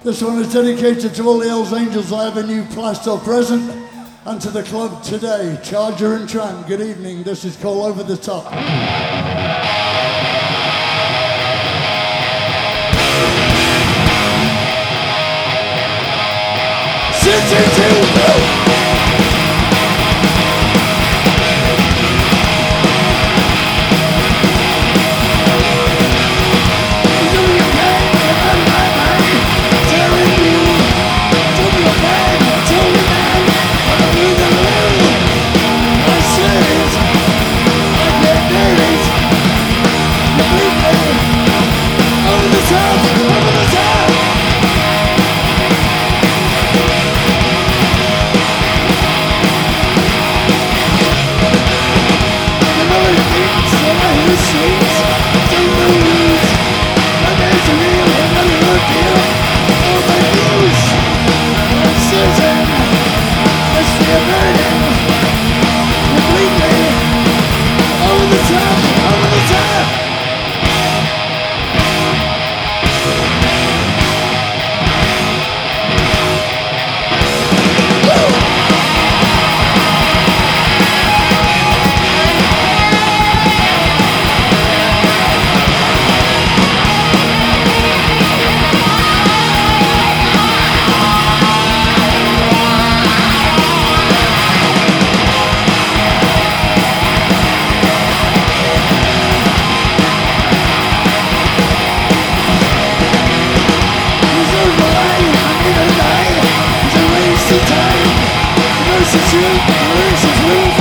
This one is dedicated to all the Hells Angels that have a new plaster present, and to the club today, Charger and Tran. Good evening, this is Call Over the Top. City time, versus you, versus